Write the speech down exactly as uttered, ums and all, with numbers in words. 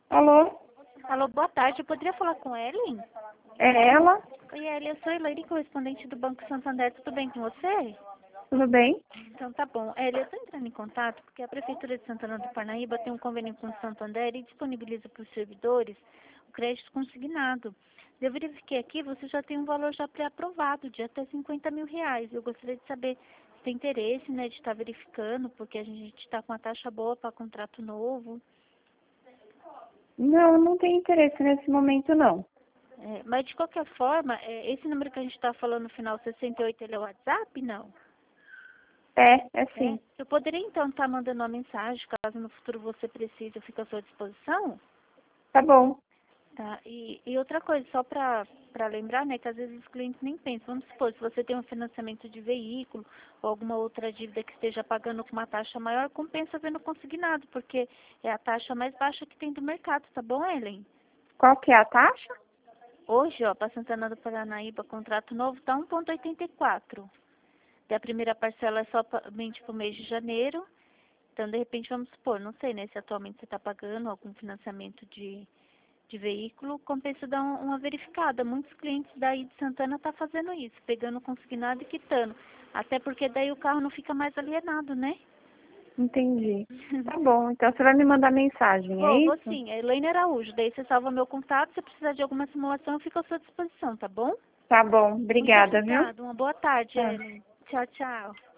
Alô? Alô, boa tarde. Eu poderia falar com a Ellen? É ela? Oi, Ellen. Eu sou a Elaine, correspondente do Banco Santander. Tudo bem com você? Tudo bem? Então tá bom. Ellen, eu estou entrando em contato porque a Prefeitura de Santana do Parnaíba tem um convênio com o Santander e disponibiliza para os servidores o crédito consignado. Eu verifiquei aqui, você já tem um valor já pré-aprovado de até cinquenta mil reais. Eu gostaria de saber se tem interesse, né, de estar verificando, porque a gente está com uma taxa boa para contrato novo. Não, não tenho interesse nesse momento, não. É, mas de qualquer forma, é, esse número que a gente está falando no final sessenta e oito, ele é o WhatsApp? Não. É, é É? sim. Eu poderia então estar mandando uma mensagem, caso no futuro você precise, eu fico à sua disposição? Tá bom. Tá? E, e outra coisa, só para para lembrar, né, que às vezes os clientes nem pensam. Vamos supor, se você tem um financiamento de veículo ou alguma outra dívida que esteja pagando com uma taxa maior, compensa vendo consignado, porque é a taxa mais baixa que tem do mercado, tá bom, Ellen? Qual que é a taxa? Hoje, ó, para Santana do Paranaíba, contrato novo tá um vírgula oitenta e quatro. E a primeira parcela é somente para o mês de janeiro. Então, de repente, vamos supor, não sei, né, se atualmente você está pagando algum financiamento de, de veículo, compensa dar um- uma verificada. Muitos clientes daí de Santana estão fazendo isso, pegando consignado e quitando. Até porque daí o carro não fica mais alienado, né? Entendi. Tá bom, então você vai me mandar mensagem, é Vou, vou isso? sim, é Elaine Araújo. Daí você salva meu contato, se precisar de alguma simulação, eu fico à sua disposição, tá bom? Tá bom, Muito obrigada, viu? obrigada, uma boa tarde, Tá. Ellen. Tchau, tchau.